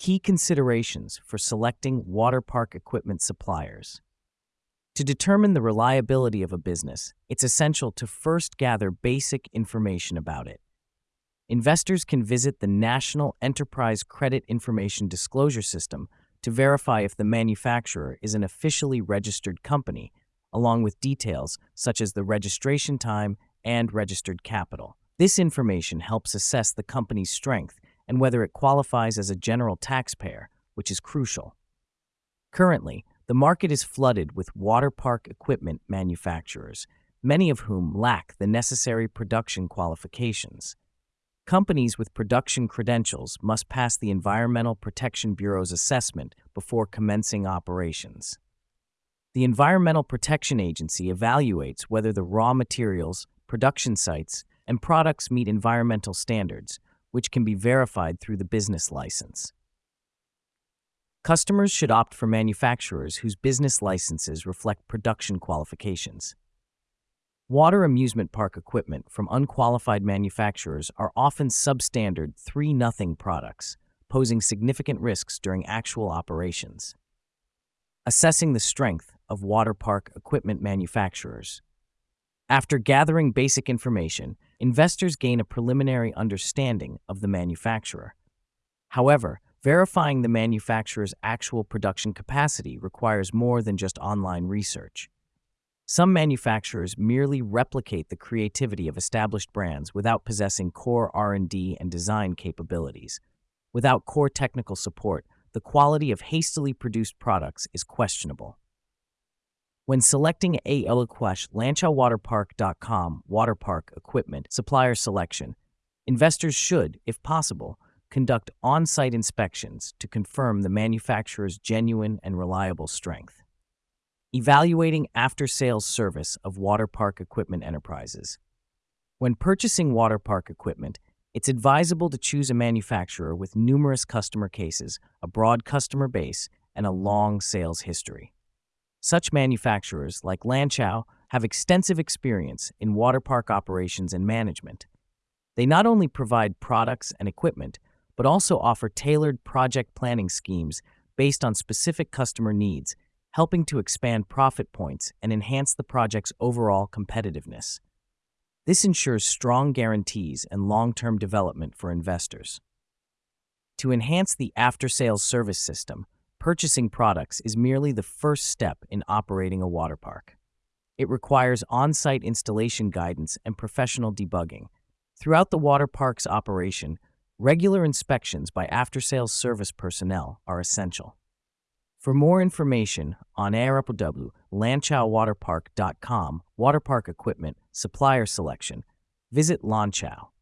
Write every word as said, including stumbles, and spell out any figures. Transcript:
Key considerations for selecting water park equipment suppliers. To determine the reliability of a business, it's essential to first gather basic information about it. Investors can visit the National Enterprise Credit Information Disclosure System to verify if the manufacturer is an officially registered company, along with details such as the registration time and registered capital. This information helps assess the company's strength and whether it qualifies as a general taxpayer, which is crucial. Currently, the market is flooded with water park equipment manufacturers, many of whom lack the necessary production qualifications. Companies with production credentials must pass the Environmental Protection Bureau's assessment before commencing operations. The Environmental Protection Agency evaluates whether the raw materials, production sites, and products meet environmental standards, which can be verified through the business license. Customers should opt for manufacturers whose business licenses reflect production qualifications. Water amusement park equipment from unqualified manufacturers are often substandard three nothing products, posing significant risks during actual operations. Assessing the strength of water park equipment manufacturers. After gathering basic information, investors gain a preliminary understanding of the manufacturer. However, verifying the manufacturer's actual production capacity requires more than just online research. Some manufacturers merely replicate the creativity of established brands without possessing core R and D and design capabilities. Without core technical support, the quality of hastily produced products is questionable. When selecting a Eloquash Lanchow Water Park dot com water park equipment supplier selection, investors should, if possible, conduct on-site inspections to confirm the manufacturer's genuine and reliable strength. Evaluating after-sales service of water park equipment enterprises. When purchasing water park equipment, it's advisable to choose a manufacturer with numerous customer cases, a broad customer base, and a long sales history. Such manufacturers, like Lanchow, have extensive experience in water park operations and management. They not only provide products and equipment, but also offer tailored project planning schemes based on specific customer needs, helping to expand profit points and enhance the project's overall competitiveness. This ensures strong guarantees and long-term development for investors. To enhance the after-sales service system, purchasing products is merely the first step in operating a water park. It requires on-site installation guidance and professional debugging. Throughout the water park's operation, regular inspections by after-sales service personnel are essential. For more information on Lanchow Water Park dot com water park equipment supplier selection, visit Lanchow.